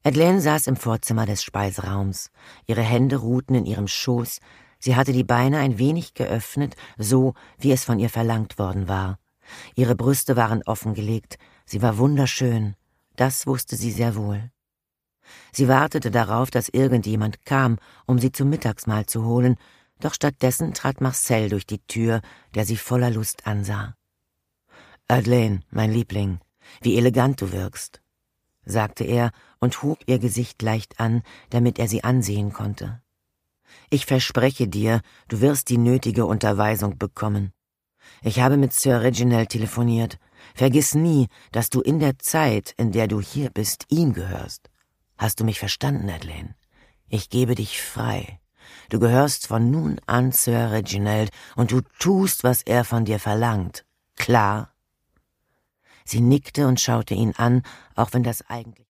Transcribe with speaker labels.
Speaker 1: Madeleine saß im Vorzimmer des Speiseraums. Ihre Hände ruhten in ihrem Schoß. Sie hatte die Beine ein wenig geöffnet, so wie es von ihr verlangt worden war. Ihre Brüste waren offengelegt. Sie war wunderschön. Das wusste sie sehr wohl. Sie wartete darauf, dass irgendjemand kam, um sie zum Mittagsmahl zu holen, doch stattdessen trat Marcel durch die Tür, der sie voller Lust ansah. »Madeleine, mein Liebling, wie elegant du wirkst«, sagte er und hob ihr Gesicht leicht an, damit er sie ansehen konnte. »Ich verspreche dir, du wirst die nötige Unterweisung bekommen. Ich habe mit Sir Reginald telefoniert. Vergiss nie, dass du in der Zeit, in der du hier bist, ihm gehörst. Hast du mich verstanden, Madeleine? Ich gebe dich frei. Du gehörst von nun an Sir Reginald und du tust, was er von dir verlangt. Klar?« Sie nickte und schaute ihn an, auch wenn das eigentlich